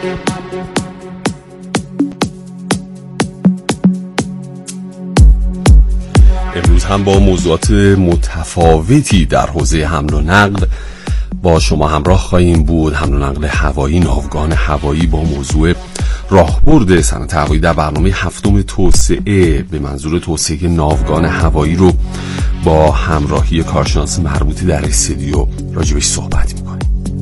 امروز هم با موضوعات متفاوتی در حوزه حمل و نقل با شما همراه خواهیم بود. حمل و نقل هوایی، ناوگان هوایی با موضوع راهبرد صنعت هوایی در برنامه هفتم توسعه به منظور توسعه ناوگان هوایی رو با همراهی کارشناس مربوطی در استودیو راجبش صحبت میکنیم.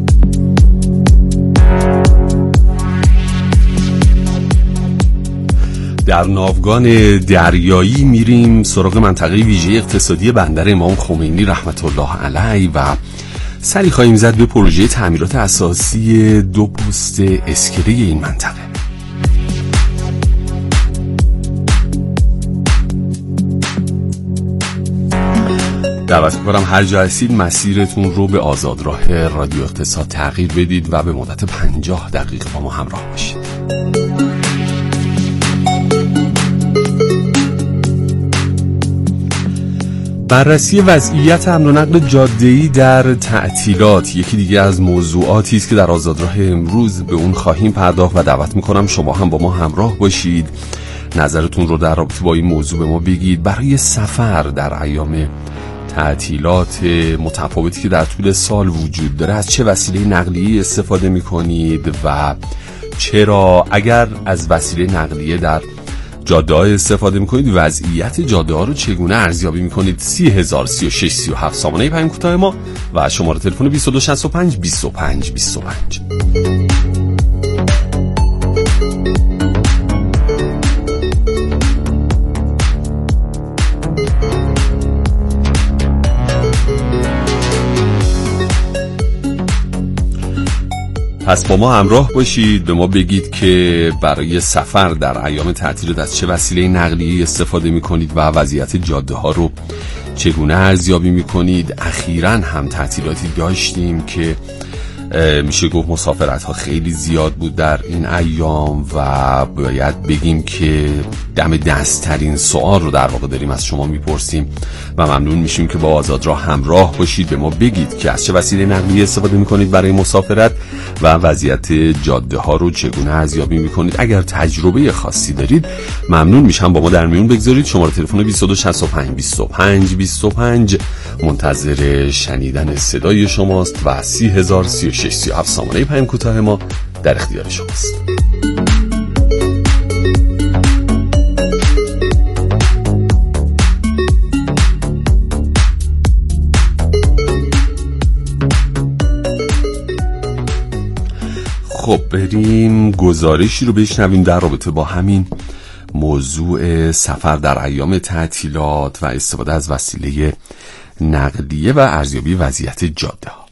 در ناوگان دریایی میریم سراغ منطقه ویژه اقتصادی بندر امام خمینی رحمت الله علیه و سری خواهیم زد به پروژه تعمیرات اساسی 2 پست اسکله این منطقه. دعوت می‌کنم هر جا هستید مسیرتون رو به آزادراه رادیو اقتصاد تغییر بدید و به مدت 50 دقیقه با ما همراه باشید. بررسی وضعیت حمل و نقل جاده‌ای در تعطیلات یکی دیگه از موضوعاتی است که در آزادراه امروز به اون خواهیم پرداخت و دعوت می‌کنم شما هم با ما همراه باشید. نظرتون رو در رابطه با این موضوع به ما بگید. برای سفر در ایام تعطیلات متفاوتی که در طول سال وجود داره از چه وسیله نقلیه‌ای استفاده می‌کنید و چرا؟ اگر از وسیله نقلیه در جاده‌ها استفاده می‌کنید وضعیت جاده‌ها رو چگونه ارزیابی می‌کنید؟ 30,036 37 سامانه پیام کوتاه ما و شماره تلفن 2265 25 25. پس با ما همراه باشید، به ما بگید که برای سفر در ایام تعطیلات از چه وسیله نقلیه‌ای استفاده می‌کنید و وضعیت جاده‌ها رو چگونه ارزیابی می‌کنید. اخیراً هم تعطیلاتی داشتیم که میشه گفت مسافرت‌ها خیلی زیاد بود در این ایام و باید بگیم که دم دست‌ترین سوال رو در واقع داریم از شما میپرسیم و ممنون میشیم که با آزادراه همراه باشید. به ما بگید که از چه وسیله نقلیه استفاده میکنید برای مسافرت و وضعیت جاده ها رو چگونه ارزیابی میکنید. اگر تجربه خاصی دارید ممنون میشم با ما در میون بگذارید. شماره تلفن 2265 25 25 منتظر شنیدن صدای شماست و 30,036 37 سامانه پیام کوتاه ما در اختیار شماست. خب بریم گزارشی رو بشنویم در رابطه با همین موضوع سفر در ایام تعطیلات و استفاده از وسیله نقلیه و ارزیابی وضعیت جاده ها.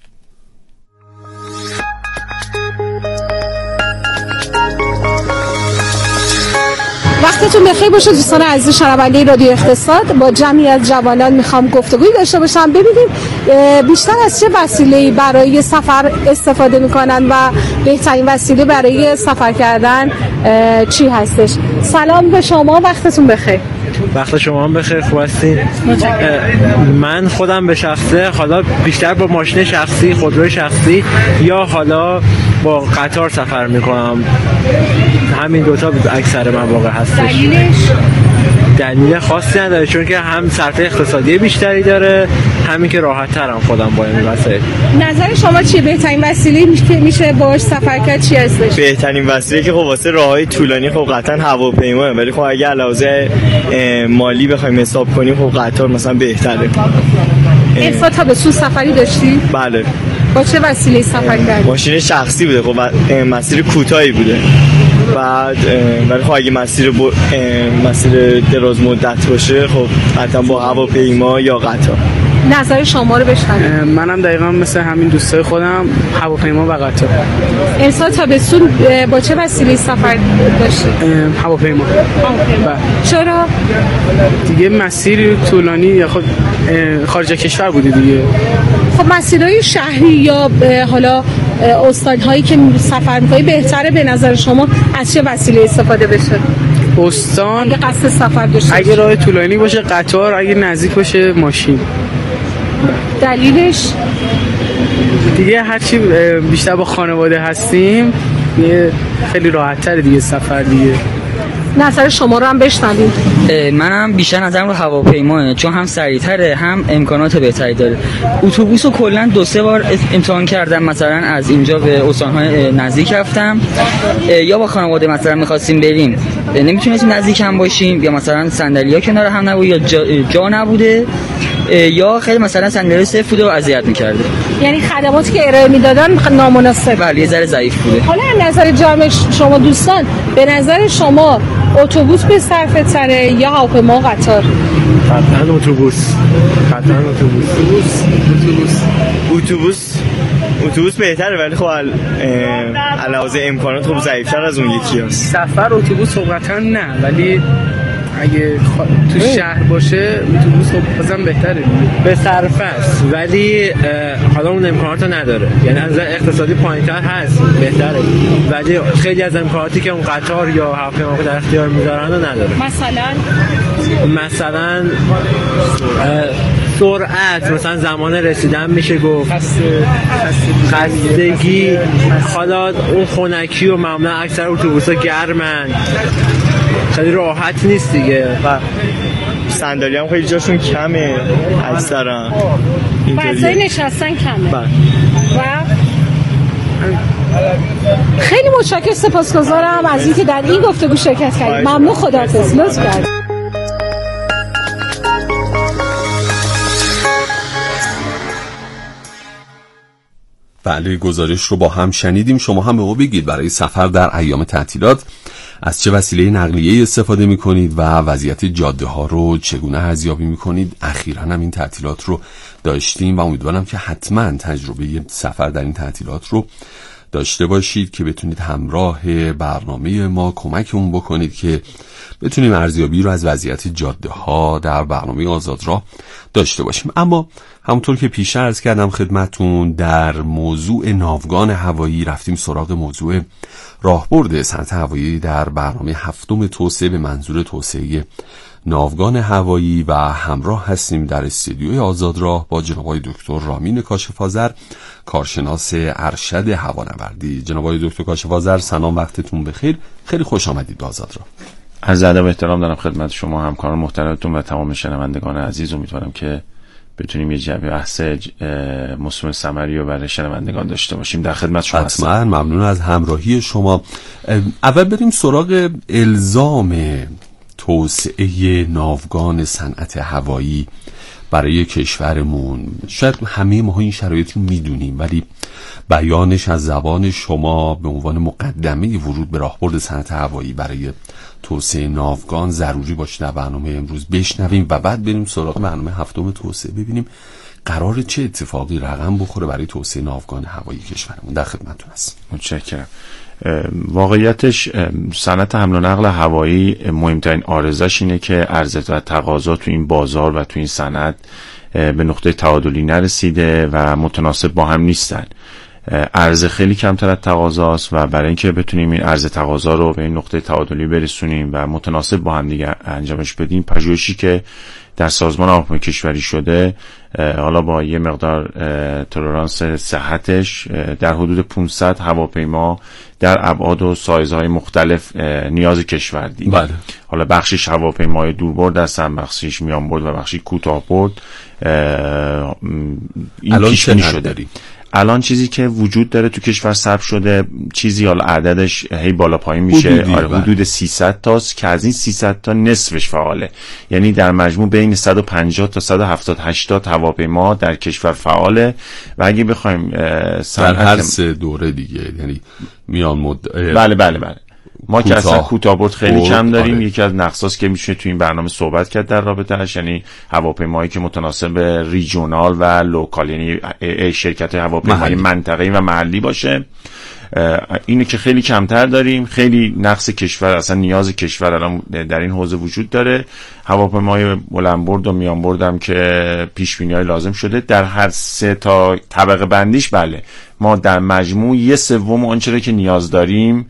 وقتتون بخیر باشه دوستان عزیز شنونده رادیو اقتصاد. با جمعی از جوانان میخوام گفتگویی داشته باشم ببینیم بیشتر از چه وسیله‌ای برای سفر استفاده میکنن و بهترین وسیله برای سفر کردن چی هستش. سلام به شما، وقتتون بخیر. وقت شما هم بخیر، خوب هستین؟ من خودم به شخصه حالا بیشتر با ماشین شخصی، خودروی شخصی یا حالا با قطار سفر میکنم. همین دوتا اکثر مواقع هستش. دلیل خاصی نداره چون که هم صرفه اقتصادی بیشتری داره، همین که راحت ترم خودم با این وسایل. نظر شما چیه؟ بهترین وسیله که میشه باهاش سفر کرد چی هستش؟ بهترین وسیله که خب واسه راههای طولانی خب قطعا هواپیماه، ولی خب اگه علاوه مالی بخوایم حساب کنیم خب قطار مثلا بهتره. امسال تا به سو سفری داشتی؟ بله. با چه وسیله سفر کردی؟ ماشین شخصی بوده، خب مسیر کوتاهی بوده. بعد ولی خب اگه مسیر دراز مدت باشه خب حتما با هواپیما یا قطار. نظر شما رو بشنویم. منم دقیقاً مثل همین دوستای خودم هواپیما و قطار. امسال تابستون با چه وسیله سفر داشتی؟ هواپیما. چرا؟ دیگه مسیر طولانی یا خود خارج کشور بودی دیگه. خب مسیرهای شهری یا حالا استان‌هایی که سفر می‌کنی بهتره به نظر شما از چه وسیله استفاده بشه؟ استان اگه قصد سفر داشته اگه راه طولانی باشه قطار، اگه نزدیک باشه ماشین. دلیلش؟ دیگه هرچی بیشتر با خانواده هستیم خیلی راحت‌تره دیگه سفر دیگه. نظر شما رو هم بشنویم. منم بیشتر نظرم رو هواپیماه، چون هم سریعتره هم امکانات بهتری داره. اتوبوس رو کلا 2-3 بار امتحان کردم، مثلا از اینجا به استان‌های نزدیک رفتم، یا با خانواده مثلا می‌خواستیم بریم نمیتونستیم نزدیک هم باشیم، یا مثلا صندلی‌ها کنار هم نبود، یا جا نبوده، یا خیلی مثلا صندلی صفر بوده و اذیت می‌کرده. یعنی خدماتی که ارائه میدادن نامناسب. بله، یه ذره ضعیف بوده. حالا از نظر جامع شما دوستان، به نظر شما اتوبوس به صرفه تره یا هواپیما و قطار؟ قطعاً اتوبوس. اتوبوس بهتره، ولی خب علاوه امکانات خب ضعیف‌تر از اون یکی هست. سفر اتوبوس قطعا نه، ولی اگه تو شهر باشه اتوبوس خب بازم بهتره، به صرفه است ولی حالا اون امکانات رو نداره، یعنی از اقتصادی پایین‌تر هست، بهتره، ولی خیلی از امکاناتی که اون قطار یا هواپیما در اختیار میذارن رو نداره. مثلا سرعت، مثلا زمان رسیدن میشه گفت، خستگی، حالا اون خنکی و معمولا اکثر اتوبوس‌ها گرمن، خیلی راحت نیست دیگه، و صندلی هم خیلی جاشون کمه، اکثرا فضای نشستن کمه. و خیلی متشکرم، سپاسگزارم از اینکه در این گفتگو شرکت کردید. ممنون، خداحافظ. لطف کردید. بله، گزارش رو با هم شنیدیم. شما هم به ما بگید برای سفر در ایام تعطیلات از چه وسیله نقلیه‌ای استفاده می‌کنید و وضعیت جاده ها رو چگونه ارزیابی می‌کنید. اخیراً هم این تعطیلات رو داشتیم و امیدوارم که حتما تجربه سفر در این تعطیلات رو داشته باشید که بتونید همراه برنامه ما کمکمون بکنید که بتونیم ارزیابی رو از وضعیت جاده ها در برنامه آزادراه داشته باشیم. اما همونطور که پیش عرض کردم خدمتون، در موضوع ناوگان هوایی رفتیم سراغ موضوع راهبرد صنعت هوایی در برنامه 7 توسعه به منظور توسعه ناوگان هوایی و همراه هستیم در استودیوی آزادراه با جناب آقای دکتر رامین کاشف‌آذر، کارشناس ارشد هوانوردی. جناب آقای دکتر کاشف‌آذر، سلام، وقتتون بخیر، خیلی خوش آمدید به آزادراه. عرض ادب و احترام دارم خدمت شما همکاران محترمتون و تمام شنوندگان عزیز. امیدوارم که بتونیم یه جعبه بحث مثمر ثمری رو برای شنوندگان داشته باشیم. در خدمت شما هستم. حتما، ممنون از همراهی شما. اول بریم سراغ الزام توسعه ناوگان صنعت هوایی برای کشورمون. شاید همه ما این شرایط رو میدونیم، ولی بیانش از زبان شما به عنوان مقدمه ورود به راهبرد صنعت هوایی برای توسعه ناوگان ضروری باشه در برنامه امروز بشنویم و بعد بریم سراغ برنامه 7 توسعه، ببینیم قرار چه اتفاقی رقم بخوره برای توسعه ناوگان هوایی کشورمون. در خدمتتون هستم. متشکرم. واقعیتش صنعت حمل و نقل هوایی مهمترین عارضه‌اش اینه که عرضه و تقاضا تو این بازار و تو این صنعت به نقطه تعادلی نرسیده و متناسب با هم نیستن. عرضه خیلی کمتر از تقاضاست و برای اینکه بتونیم این عرضه تقاضا رو به این نقطه تعادلی برسونیم و متناسب با هم دیگه انجامش بدیم، پژوهشی که در سازمان هواپیمایی کشوری شده، حالا با یه مقدار تولرانس صحتش در حدود 500 هواپیما در ابعاد و سایزهای مختلف نیاز کشور دید. بله. حالا بخشش هواپیمای دوربرد هستن، بخشش میانبرد و بخشی کوتاه‌برد. این پیش بینی شده. الان چیزی که وجود داره تو کشور ثبت شده، چیزی حالا عددش هی بالا پایین میشه، حدود 300 تاست که از این 300 تا نصفش فعاله. یعنی در مجموع بین 150 تا 170-80 هواپیما در کشور فعاله و اگه بخوایم در هر 3 دوره دیگه، یعنی میان بله ما که اصلا کوتاه‌برد خیلی کم داریم. یکی از نقصاست که میشه تو این برنامه صحبت کرد در رابطه‌اش، یعنی هواپیمایی که متناسب ریجونال و لوکال، یعنی شرکت هواپیمایی منطقه‌ای و محلی باشه. اینو که خیلی کمتر داریم. خیلی نقص کشور، اصلا نیاز کشور الان در این حوزه وجود داره. هواپیمای بلندبرد و میانبرد هم که پیش بینی‌های لازم شده در هر 3 تا طبقه بندیش بله ما در مجموع 1/3 آنچه که نیاز داریم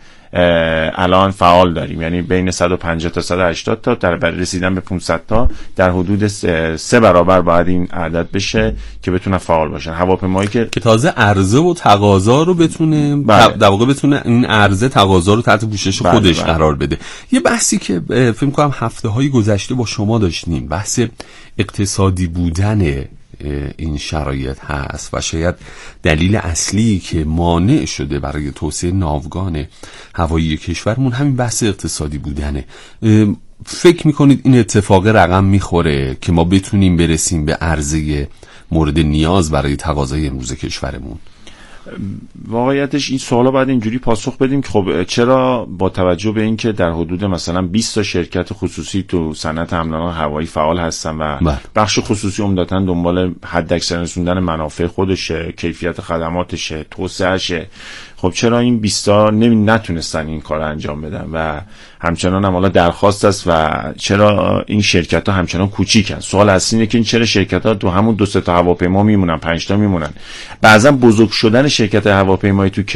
الان فعال داریم، یعنی بین 150 تا 180 تا برای رسیدن به 500 تا در حدود 3 برابر باید این عدد بشه که بتونه فعال باشن. هواپیمایی که تازه عرضه و تقاضا رو بتونه در واقع بتونه این عرضه تقاضا رو تحت پوشش خودش قرار بده. یه بحثی که فکر می‌کنم هفته‌های گذشته با شما داشتیم، بحث اقتصادی بودن این شرایط هست و شاید دلیل اصلی که مانع شده برای توسعه ناوگان هوایی کشورمون همین بحث اقتصادی بودنه. فکر میکنید این اتفاق رقم میخوره که ما بتونیم برسیم به عرضه مورد نیاز برای تقاضای امروز کشورمون؟ واقعیتش این سوالا باید اینجوری پاسخ بدیم که خب چرا با توجه به اینکه در حدود مثلا 20 تا شرکت خصوصی تو صنعت حمل و نقل هوایی فعال هستن و بخش خصوصی عمدتاً دنبال حداکثر رسوندن منافع خودشه، کیفیت خدماتشه، توسعهشه، خب چرا این 20 تا نتونستن این کار انجام بدن و همچنان هم حالا درخواست است و چرا این شرکت ها همچنان کوچیکن؟ سوال اصلی اینه که این چرا شرکت ها تو همون 2-3 تا هواپیما میمونن، 5 تا میمونن. بعضا بزرگ شدن شرکت هواپیمایی تو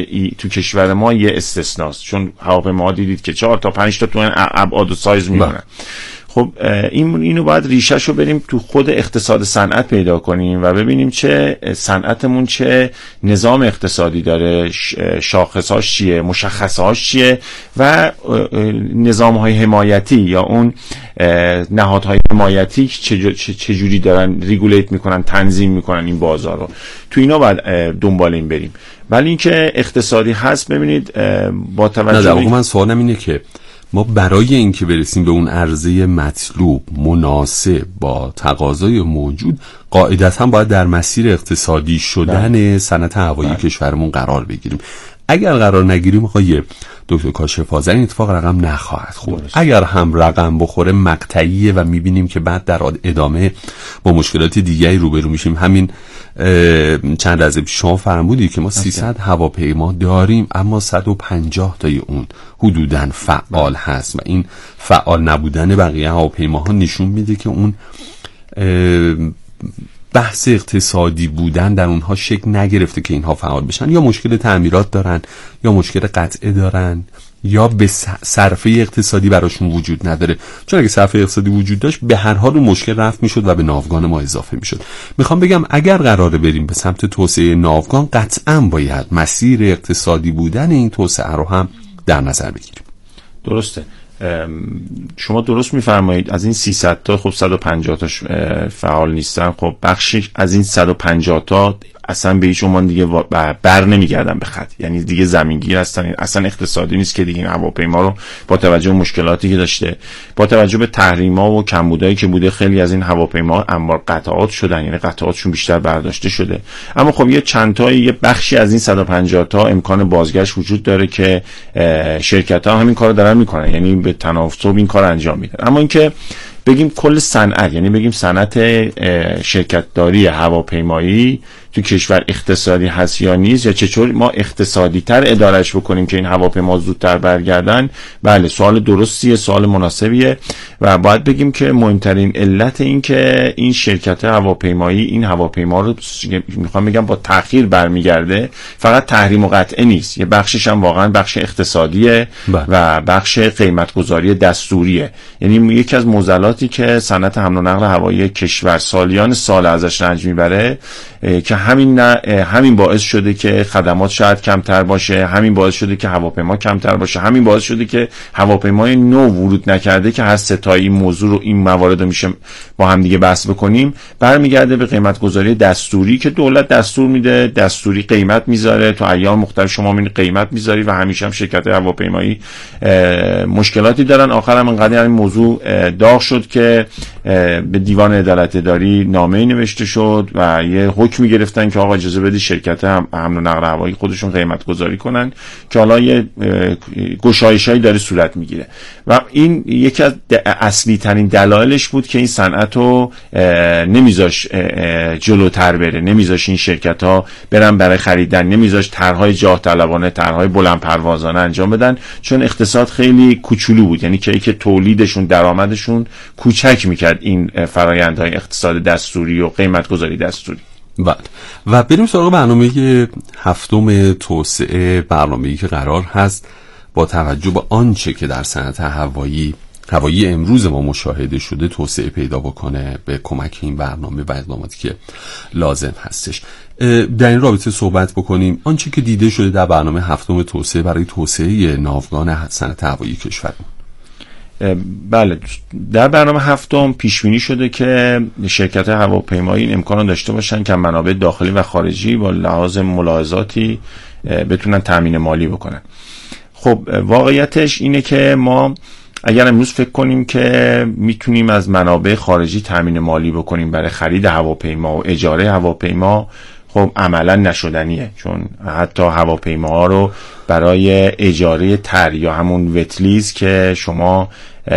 کشور ما یه استثناست، چون هواپیماها دیدید که 4 تا 5 تا تو این ابعاد و سایز میمونن. خب اینو باید ریشه‌شو بریم تو خود اقتصاد صنعت پیدا کنیم و ببینیم چه صنعتمون چه نظام اقتصادی داره، شاخصاش چیه، مشخصاش چیه و نظام‌های حمایتی یا اون نهادهای حمایتی چجوری دارن ریگولیت میکنن، تنظیم میکنن این بازار رو. تو اینا باید دنبال این بریم. ولی اینکه اقتصادی هست، ببینید با توجه نه من سوالم اینه که ما برای اینکه برسیم به اون عرضه مطلوب مناسب با تقاضای موجود قاعدتاً باید در مسیر اقتصادی شدن صنعت هوایی کشورمون قرار بگیریم. اگر قرار نگیریم آقای دکتر کاشف‌آذر این اتفاق رقم نخواهد خورد. اگر هم رقم بخوره مقطعیه و میبینیم که بعد در ادامه با مشکلات دیگری روبرو میشیم. همین چند از شما فرمودید که ما 300 هواپیما داریم اما 150 تای اون حدوداً فعال هست و این فعال نبودن بقیه هواپیماها نشون میده که اون بحث اقتصادی بودن در اونها شکل نگرفته که اینها فعال بشن، یا مشکل تعمیرات دارن یا مشکل قطعه دارن یا به صرفه اقتصادی براشون وجود نداره. چون اگه صرفه اقتصادی وجود داشت به هر حال اون مشکل رفع میشد و به ناوگان ما اضافه میشد. میخوام بگم اگر قراره بریم به سمت توسعه ناوگان قطعاً باید مسیر اقتصادی بودن این توسعه رو هم در نظر بگیریم. درسته، شما درست میفرمایید. از این 300 تا خب 150 تاش فعال نیستن. خب بخشی از این 150 تا اصلا به هیچ عنوان دیگه بر نمیگردن به خط، یعنی دیگه زمینگیر هستن، اصلا اقتصادی نیست که دیگه این هواپیما رو با توجه به مشکلاتی که داشته، با توجه به تحریم‌ها و کمبودایی که بوده، خیلی از این هواپیما انبار قطعات شدن، یعنی قطعاتشون بیشتر برداشته شده. اما خب یه چند تا یه بخشی از این 150 تا امکان بازگشت وجود داره که شرکت‌ها همین کارو دارن میکنن، یعنی به تناسب این کار انجام میدن. اما اینکه بگیم کل صنعت، یعنی بگیم صنعت شرکت‌داری هواپیمایی تو کشور اقتصادی هست یا نیست، یا چطور ما اقتصادی تر ادارش بکنیم که این هواپیما زودتر برگردن، بله سوال درستیه، سوال مناسبیه و باید بگیم که مهمترین علت این که این شرکت هواپیمایی این هواپیما رو میخوام بگم با تأخیر برمیگرده، فقط تحریم و قطعه نیست، یه بخشش هم واقعا بخش اقتصادیه و بخش قیمتگذاری دستوریه. یعنی یکی از معضلاتی که صنعت حمل و نقل هوایی کشور سالیان سال ازش رنج میبره که همین باعث شده که خدمات شاید کمتر باشه، همین باعث شده که هواپیما کمتر باشه، همین باعث شده که هواپیمای نو ورود نکرده که هر ستایی این موضوع رو این موارد رو میشه با هم دیگه بحث بکنیم، برمیگرده به قیمت گذاری دستوری که دولت دستور میده، دستوری قیمت میذاره، تو ایام مختلف شما میبینید قیمت میذاری و همیشه هم شرکت هواپیمایی مشکلاتی دارن. آخر هم انقدر این موضوع داغ شد که به دیوان عدالت اداری نامه‌ای نوشته شد و یه حکمی گرفتن که آقا اجازه بدید شرکت حمل و نقل هوایی خودشون قیمت گذاری کنن، که حالا یه گشایشایی داره صورت میگیره و این یکی از اصلی ترین دلایلش بود که این صنعت رو نمیذاش جلوتر بره، نمیذاش این شرکت ها برن برای خریدن، نمیذاش طرحهای جاه طلبانه، طرحهای بلند پروازانه انجام بدن، چون اقتصاد خیلی کوچولو بود، یعنی که تولیدشون، درآمدشون کوچک میکرد این فرآیندهای اقتصاد دستوری و قیمت گذاری دستوری. بله و بریم سراغ برنامه هفتم توسعه، برنامه‌ای که قرار هست با توجه به آنچه که در صنعت هوایی امروز ما مشاهده شده توسعه پیدا بکنه به کمک این برنامه و اقداماتی که لازم هستش. در این رابطه صحبت بکنیم آنچه که دیده شده در برنامه هفتم توسعه برای توسعه ناوگان صنعت هوایی کشور. بله، در برنامه هفتم پیش بینی شده که شرکت هواپیمایی این امکان داشته باشن که منابع داخلی و خارجی با لحاظ ملاحظاتی بتونن تامین مالی بکنن. خب واقعیتش اینه که ما اگر امروز فکر کنیم که میتونیم از منابع خارجی تامین مالی بکنیم برای خرید هواپیما و اجاره هواپیما، خب عملا نشدنیه، چون حتی هواپیماها رو برای اجاره تر یا همون وتلیز که شما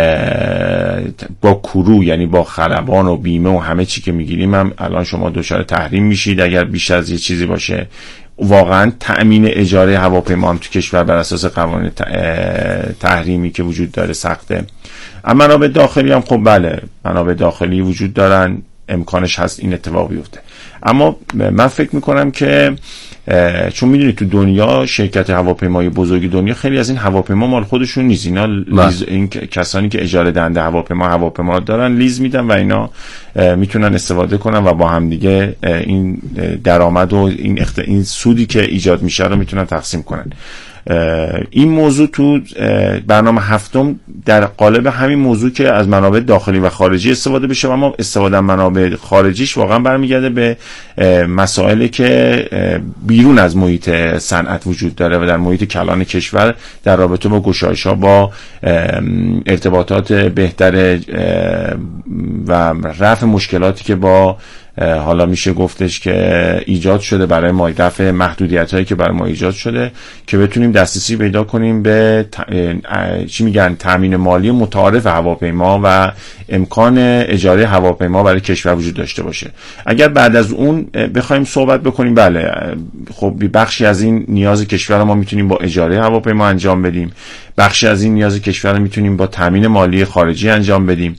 با کرو یعنی با خلبان و بیمه و همه چی که میگیریم هم الان شما دچار تحریم میشید اگر بیش از یه چیزی باشه. واقعا تأمین اجاره هواپیما هم تو کشور بر اساس قوانین تحریمی که وجود داره سخته. اما منابع داخلی هم خب بله، منابع داخلی وجود دارن، امکانش هست این اتفاق بیفته. اما من فکر میکنم که چون میدونید تو دنیا شرکت هواپیمای بزرگ دنیا خیلی از این هواپیما مال خودشون نیست، اینا این کسانی که اجاره دهنده هواپیما دارن لیز میدن و اینا میتونن استفاده کنن و با هم دیگه این درآمد و این سودی که ایجاد میشه رو میتونن تقسیم کنن. این موضوع تو برنامه هفتم در قالب همین موضوع که از منابع داخلی و خارجی استفاده بشه، اما استفاده از منابع خارجیش واقعا برمیگرده به مسائلی که بیرون از محیط صنعت وجود داره و در محیط کلان کشور در رابطه با گشایش‌ها با ارتباطات بهتر و رفع مشکلاتی که با حالا میشه گفتش که ایجاد شده برای ما، رفع محدودیت‌هایی که برای ما ایجاد شده که بتونیم دسترسی پیدا کنیم به چی میگن تامین مالی متعارف هواپیما و امکان اجاره هواپیما برای کشور وجود داشته باشه. اگر بعد از اون بخوایم صحبت بکنیم، بله خب بخشی از این نیاز کشور ما میتونیم با اجاره هواپیما انجام بدیم، بخشی از این نیاز کشور میتونیم با تامین مالی خارجی انجام بدیم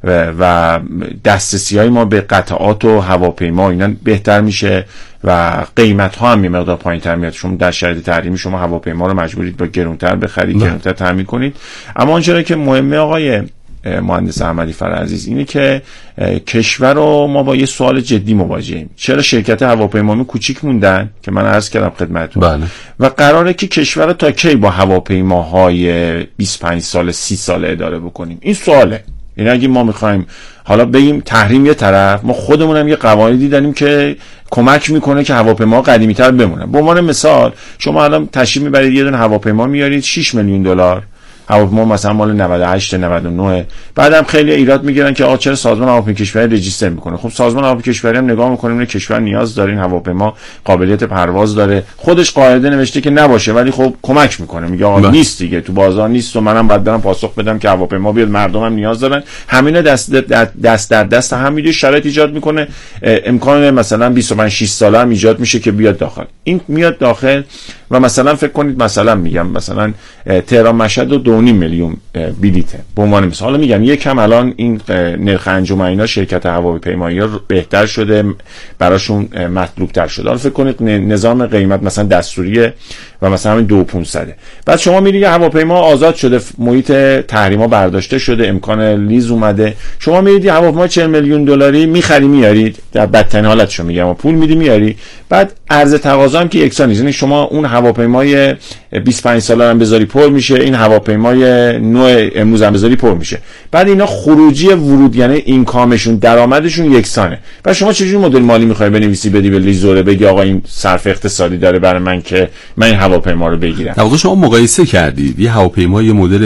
و دسترسی‌های ما به قطعات و هواپیما اینا بهتر میشه و قیمت‌ها هم یه مقدار پایین‌تر میاد. شما در شرایط تحریمی شما هواپیما رو مجبورید با گرونتر بخرید، گرونتر تامین کنید. اما آنچه که مهمه آقای مهندس احمدی فرعزیز اینه که کشور رو ما با یه سوال جدی مواجهیم. چرا شرکت هواپیمایی کوچیک موندن که من عرض کردم خدمتتون؟ بله. و قراره که کشور رو تا کی با هواپیماهای 25 سال 30 سال اداره بکنیم؟ این سواله. یعنی اگه ما میخوایم حالا بگیم تحریم یه طرف، ما خودمون هم یه قواعدی داریم که کمک میکنه که هواپیما قدیمی‌تر بمونن. به عنوان مثال شما الان تشریف میبرید یه دونه هواپیما میارید 6 میلیون دلار، هواپیما مثلا مال 98 99، بعدم خیلی ایراد میگیرن که آقا چرا سازمان هواپیمایی کشوری رجیستر میکنه؟ خب سازمان هواپیمایی کشوری هم نگاه میکنه این کشور نیاز داره، این هواپیما قابلیت پرواز داره، خودش قاعده نوشته که نباشه ولی خب کمک میکنه، میگه آقا نیست دیگه، تو بازار نیست و منم باید برم پاسخ بدم که هواپیما بیاد، مردمم نیاز دارن. همینا دست در دست هم میده، شرایط ایجاد میکنه، امکان مثلا 25 6 ساله هم ایجاد میشه که بیاد داخل. این میاد داخل و مثلا فکر کنید مثلا میگم مثلا تهران مشهد 2.5 میلیون بلیته به عنوان مثال. حالا میگم یکم الان این نرخ انجام اینا شرکت هواپیمایی ها بهتر شده، براشون مطلوب تر شده. حالا فکر کنید نظام قیمت مثلا دستوریه و مثلا همین 2500. بعد شما میرید هواپیما آزاد شده، محیط تحریما برداشته شده، امکان لیز اومده، شما میرید هواپیما 40 میلیون دلاری میخری میارید، در بدترین حالتشو میگم، پول میدی میاری، بعد عرضه تقاضا هم که یکسان نیست. یعنی شما اون هواپیمای 25 ساله هم بذاری پر میشه، این هواپیمای نوع امروز هم بذاری پر میشه. بعد اینا خروجی ورود یعنی اینکامشون درآمدشون یکسانه. بعد شما چه جوری مدل مالی میخوای بنویسی بدی به لیزوره بگی آقا این صرف اقتصادی داره برای من که من این هواپیما رو بگیرم؟ در واقع شما مقایسه کردید یه هواپیمای مدل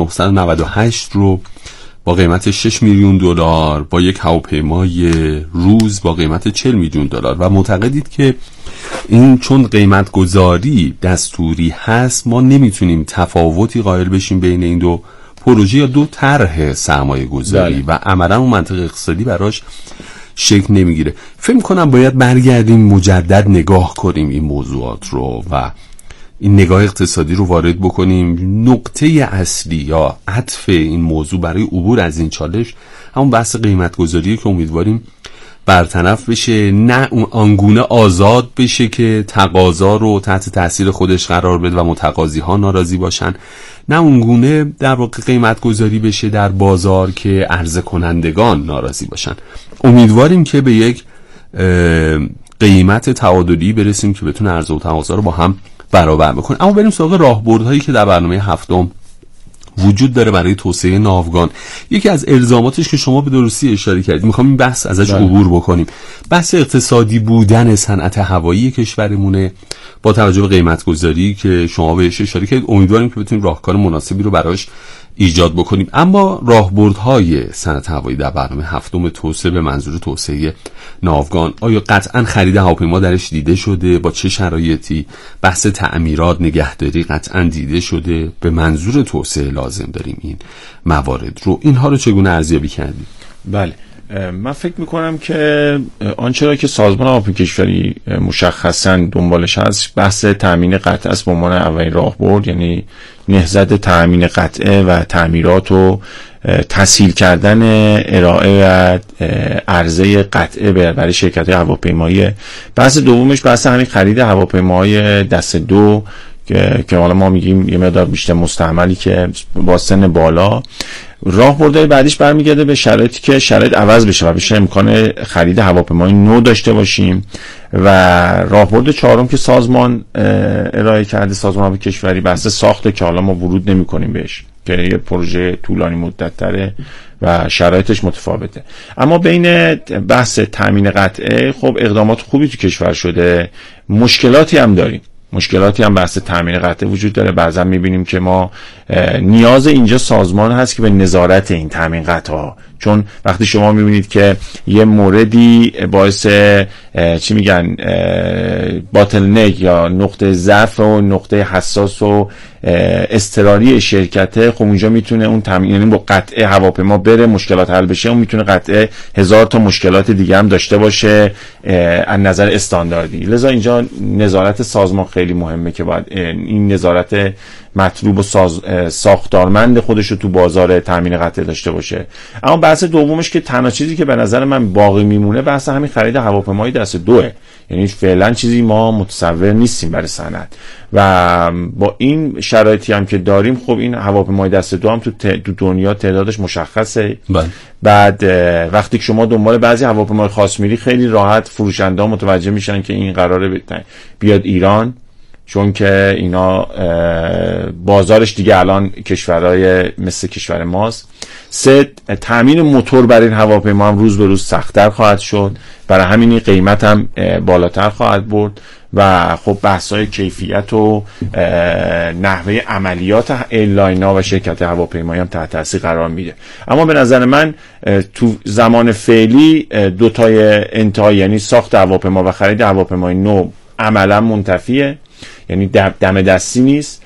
1998 رو با قیمت 6 میلیون دلار با یک هواپیمای روز با قیمت 40 میلیون دلار و معتقدید که این چون قیمت گذاری دستوری هست ما نمیتونیم تفاوتی قائل بشیم بین این دو پروژه یا دو طرح سرمایه گذاری و عملا اون منطق اقتصادی براش شکل نمیگیره. فکر کنم باید برگردیم مجدد نگاه کنیم این موضوعات رو و این نگاه اقتصادی رو وارد بکنیم. نقطه اصلی یا عطف این موضوع برای عبور از این چالش همون بحث قیمت گذاریه که امیدواریم برطرف بشه، نه آنگونه آزاد بشه که تقاضا رو تحت تاثیر خودش قرار بده و متقاضی ها ناراضی باشن، نه اونگونه در واقع قیمت گذاری بشه در بازار که عرضه کنندگان ناراضی باشن. امیدواریم که به یک قیمت تعادلی برسیم که بتونه عرضه و تقاضا رو با هم برابر بکنه. اما بریم سراغ راهبردهایی که در برنامه هفتم وجود داره برای توسعه ناوگان. یکی از الزاماتش که شما به درستی اشاره کردید، میخوام این بحث ازش عبور بکنیم، بحث اقتصادی بودن صنعت هوایی کشورمونه با توجه به قیمت گذاری که شما بهش اشاره کردید. امیدواریم که بتونیم راهکار مناسبی رو براش ایجاد بکنیم. اما راهبردهای صنعت هوایی در برنامه هفتم توسعه به منظور توسعه ناوگان، آیا قطعا خرید هواپیما درش دیده شده؟ با چه شرایطی؟ بحث تعمیرات، نگهداری قطعا دیده شده؟ به منظور توسعه لازم داریم این موارد رو. اینها رو چگونه ارزیابی کردید؟ بله، من فکر میکنم که آنچه را که سازمان هواپیمایی کشوری مشخصاً دنبالش هست بحث تامین قطعه است به عنوان اولین راهبرد، یعنی نهضت تامین قطعه و تعمیرات و تسهیل کردن ارائه و عرضه قطعه برای شرکت‌های هواپیمایی. بحث دومش بحث همین خرید هواپیماهای دست دو که حالا ما میگیم یه مقدار بیشتر مستعملی که با سن بالا. راهبردهای بعدیش برمیگرده به شرایطی که شرایط عوض بشه و بشه امکان خرید هواپیمای نو داشته باشیم. و راهبرد چهارم که سازمان ارائه کرده، سازمان هواپیمایی کشوری، بحث ساخته که حالا ما ورود نمی‌کنیم بهش که یه پروژه طولانی مدت تره و شرایطش متفاوته. اما بین بحث تامین قطعه خب اقدامات خوبی تو کشور شده، مشکلاتی هم داریم. مشکلاتی هم بحث تامین قطعه وجود داره. بعضا میبینیم که ما نیاز اینجا سازمان هست که به نظارت این تامین قطعه، چون وقتی شما میبینید که یه موردی باعث چی میگن باتلنک یا نقطه ضعف و نقطه حساس و اضطراری شرکته، خب اونجا میتونه اون تامین، یعنی با قطعه هواپیما بره مشکلات حل بشه، اون میتونه قطعه هزار تا مشکلات دیگه هم داشته باشه از نظر استانداردی. لذا اینجا نظارت سازمان خیلی مهمه که باید این نظارت مطلوب و ساختارمند خودش رو تو بازار تامین قطعه داشته باشه. اما بحث دومش که تنها چیزی که به نظر من باقی میمونه بحث همین خرید هواپیمای دست دوه، یعنی فعلا چیزی ما متصور نیستیم برای صنعت و با این شرایطی هم که داریم خب این هواپیمای دست دو هم تو دنیا تعدادش مشخصه. بعد وقتی که شما دنبال بعضی هواپیمای خاص میری خیلی راحت فروشنده ها متوجه میشن که این قراره بیاد ایران، چون که اینا بازارش دیگه الان کشورهای مثل کشور ماست. سه، تامین موتور برای این هواپیما هم روز به روز سخت‌تر خواهد شد، برای همین قیمت هم بالاتر خواهد برد و خب بحث‌های کیفیت و نحوه عملیات ایرلاین‌ها و شرکت هواپیمایی هم تحت تاثیر قرار میده. اما به نظر من تو زمان فعلی دوتای انتهایی، یعنی ساخت هواپیما و خرید هواپیمای نو عملا منتفیه، یعنی دم دستی نیست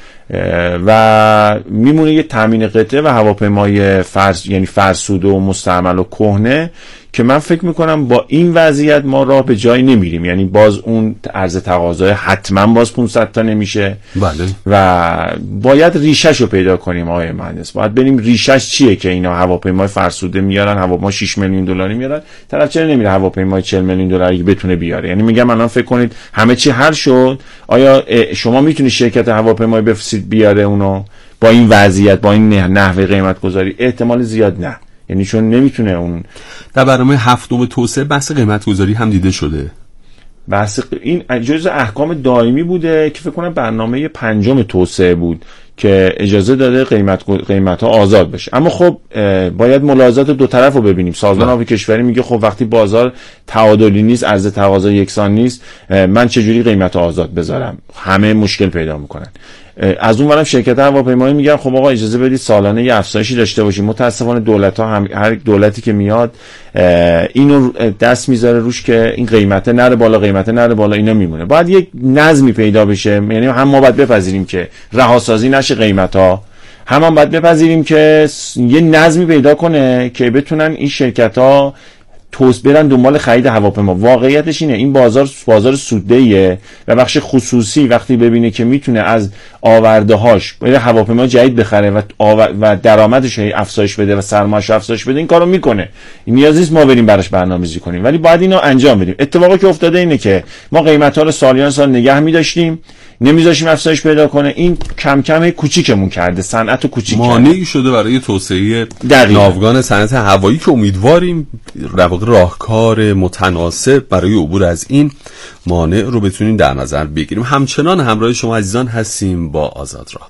و میمونه یه تامین قطعه و هواپیمای یعنی فرسوده و مستعمل و کهنه که من فکر میکنم با این وضعیت ما راه به جایی نمیریم. یعنی باز اون عرض تقاضای حتما باز 500 تا نمیشه. بله. و باید ریشش رو پیدا کنیم آقای مهندس، باید بریم ریشش چیه که اینا هواپیمای فرسوده میارن، هواپیما 6 میلیون دلاری میارن، طرف چرا نمیره هواپیمای 40 میلیون دلاری بتونه بیاره؟ یعنی میگم الان فکر کنید همه چی حل شد، آیا شما میتونید شرکت هواپیمای بفرستید بیاره اونو با این وضعیت، با این نحوه قیمت گذاری؟ احتمال زیاد نه، یعنی چون نمیتونه اون. در برنامه هفتم توسعه بحث قیمت گذاری هم دیده شده. بحث این جزء احکام دائمی بوده که فکر کنم برنامه پنجم توسعه بود که اجازه داده قیمت ها آزاد بشه. اما خب باید ملاحظات دو طرف رو ببینیم. سازمان هواپیمایی کشوری میگه خب وقتی بازار تعادلی نیست، عرضه تقاضا یکسان نیست، من چجوری قیمت آزاد بذارم؟ همه مشکل پیدا میکنن. از اون ورم شرکت هواپیمایی میگن خب آقا اجازه بدید سالانه یه افزایشی داشته باشیم. متاسفانه دولت ها هم، هر دولتی که میاد اینو دست میذاره روش که این قیمته نره بالا، قیمته نره بالا، اینا میمونه. باید یک نظمی پیدا بشه، یعنی هم ما باید بپذیریم که رهاسازی نشه قیمت ها، هم باید بپذیریم که یه نظمی پیدا کنه که بتونن این شرکت ها برن دنبال خرید هواپیما. واقعیتش اینه این بازار سوددهیه و بخش خصوصی وقتی ببینه که میتونه از آورده‌هاش بره هواپیما جدید بخره و درآمدش افزایش بده و سرمایه‌اش افزایش بده، این کارو میکنه. این نیاز نیست ما بریم براش برنامه‌ریزی کنیم، ولی باید اینو انجام بدیم. اتفاقی که افتاده اینه که ما قیمت‌ها رو سال نگه می‌داشتیم، نمیذاشیم افزایش پیدا کنه. این کم کم کوچیکمون کرده، صنعت کوچیک مانعی شده برای توسعه ناوگان صنعت هوایی که امیدواریم در واقع راهکار متناسب برای عبور از این مانع رو بتونیم در نظر بگیریم. همچنان همراه شما عزیزان هستیم با آزادراه.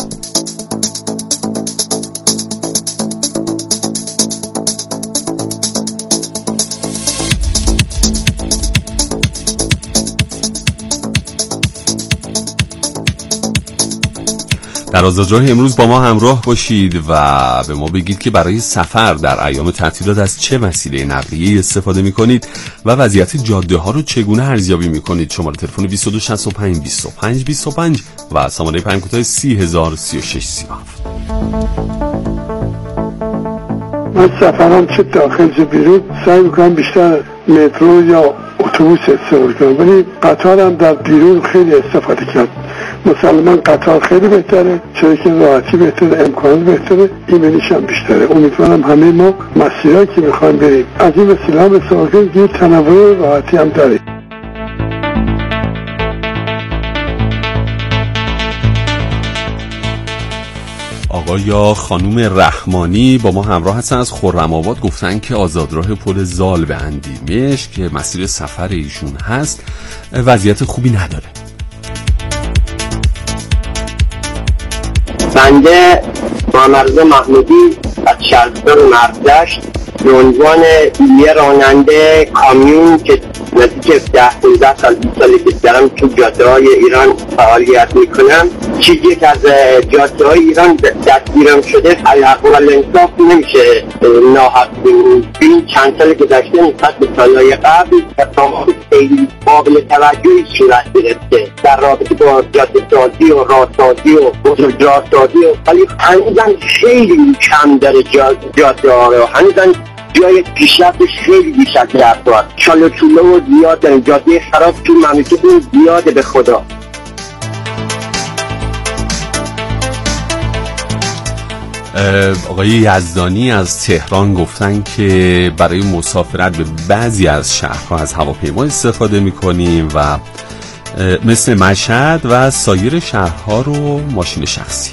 در آزادراه امروز با ما همراه باشید و به ما بگید که برای سفر در ایام تعطیلات از چه وسیله نقلیه‌ای استفاده می‌کنید و وضعیت جاده‌ها رو چگونه ارزیابی می‌کنید. شماره تلفن 2265 25 25 و سامانه پیام کوتاه 303637. من سفرم چه داخل چه بیرون سعی می‌کنم بیشتر مترو یا اتوبوس استفاده کنم، ولی قطارم در بیرون خیلی استفاده کرد. مسلماً قطار خیلی بهتره، چرا که راحتی بهتره، امکانات بهتره، ایمنیش هم بیشتره. امیدوارم همه ما مسیرهایی که میخوایم بریم از این وسیله هم استفاده کنیم که تنوع راحتی هم داره. آقا یا خانوم رحمانی با ما همراه هستن از خرم‌آباد، گفتن که آزادراه پل زال به اندیمش که مسیر سفر ایشون هست وضعیت خوبی نداره. بنده محمد محمودی از شهرستان مرزدشت به عنوان یه راننده کامیون که نزدیک 10-15 سال 20 سالی که دارم تو جاده‌های ایران فعالیت میکنم، چیزی که از جاده‌های ایران دستگیرم شده الحق والانصاف نمیشه ناحق این چند سال گذشته نسبت به سالهای قبل تفاوت خیلی قابل توجهی صورت گرفته در رابطه با جاده سازی و راهسازی و بزرگراهسازی، ولی هنوزم خیلی کم داره جاده‌ها رو، هنوزم جای پیشرفتش خیلی بیش از افراد چاله چوله و زیاد داریم. جاده خراب تو مملکتمون زیاده به خدا. آقای یزدانی از تهران گفتن که برای مسافرت به بعضی از شهرها از هواپیما استفاده می‌کنیم و مثل مشهد و سایر شهرها رو ماشین شخصی.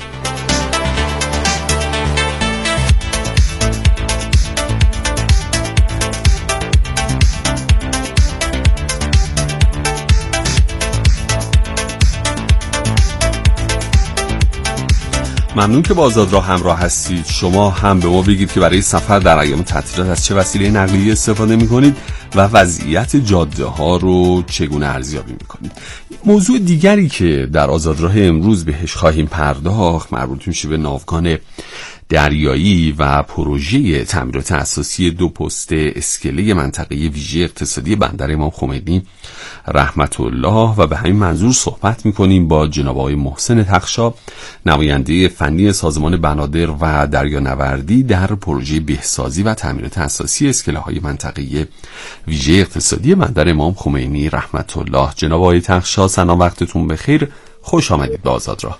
ممنون که با آزادراه همراه هستید. شما هم به ما بگید که برای سفر در ایام تعطیلات از چه وسیله نقلیه‌ای استفاده می‌کنید و وضعیت جاده‌ها رو چگونه ارزیابی می‌کنید. موضوع دیگری که در آزادراه امروز بهش خواهیم پرداخت مربوط میشه به ناوگان دریایی و پروژه تعمیرات اساسی 2 پست اسکله منطقه ویژه اقتصادی بندر امام خمینی رحمت الله و به همین منظور صحبت میکنیم با جناب آقای محسن تخشا، نماینده فنی سازمان بنادر و دریانوردی در پروژه بهسازی و تعمیرات اساسی اسکله‌های منطقه ویژه اقتصادی بندر امام خمینی رحمت الله. جناب آقای تخشا سلام، وقتتون بخیر، خوش آمدید به آزادراه.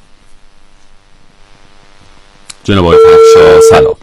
جناب آقای تخشا سلام.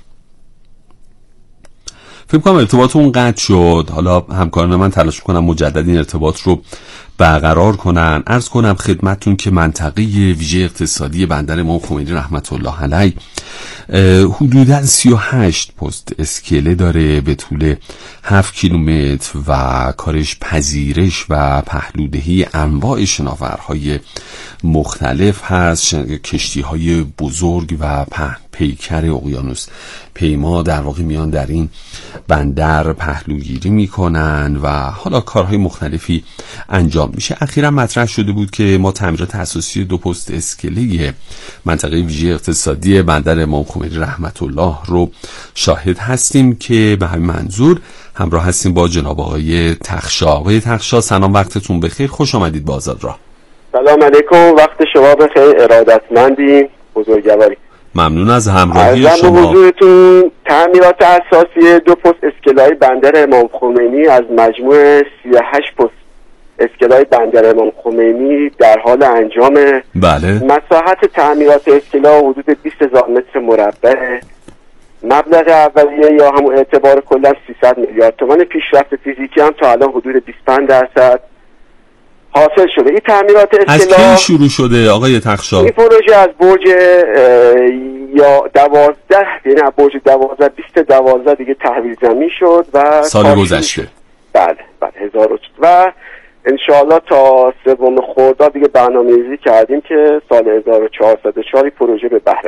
فکر کنم ارتباطمون قطع شد. حالا همکاران من تلاش کنم مجدد این ارتباط رو برقرار کنن. عرض کنم خدمتتون که منطقه ویژه اقتصادی بندر امام خمینی رحمت الله علیه حدوداً 38 پست اسکله داره به طول 7 کیلومتر و کارش پذیرش و پهلودهی انواع شناورهای مختلف هست. کشتی‌های بزرگ و پیکر اقیانوس پیما در واقع میان در این بندر پهلوگیری میکنن و حالا کارهای مختلفی انجام میشه. اخیرا مطرح شده بود که ما تعمیرات اساسی 2 پست اسکله منطقه ویژه اقتصادی بندر امام خمینی رحمت الله رو شاهد هستیم که به همین منظور همراه هستیم با جناب آقای تخشا. آقای تخشا سلام، وقتتون بخیر، خوش آمدید به آزادراه. سلام علیکم، وقت شما بخیر، ارادتمندی، بزرگواری. ممنون از همراهی شما. شما. حضورتون تعمیرات اساسی 2 پست اسکلای بندر امام خمینی از مجموع 38 پست اسکلای بندر امام خمینی در حال انجام. بله. مساحت تعمیرات اسکلا حدود 20,000 متر مربع. مبلغ اولیه یا همون اعتبار کلا 300 میلیارد تومان. پیشرفت فیزیکی هم تا الان حدود 25% حاصل شده. این تعمیرات اسکلا از کی شروع شده آقای تخشاب؟ این پروژه از برج یا 12 یعنی از برج 12 دیگه تحویل زمین شد و سال گذشته. بله 1000 و انشاءالله تا 3 خرداد دیگه برنامه‌ریزی کردیم که سال 1404 پروژه به بهره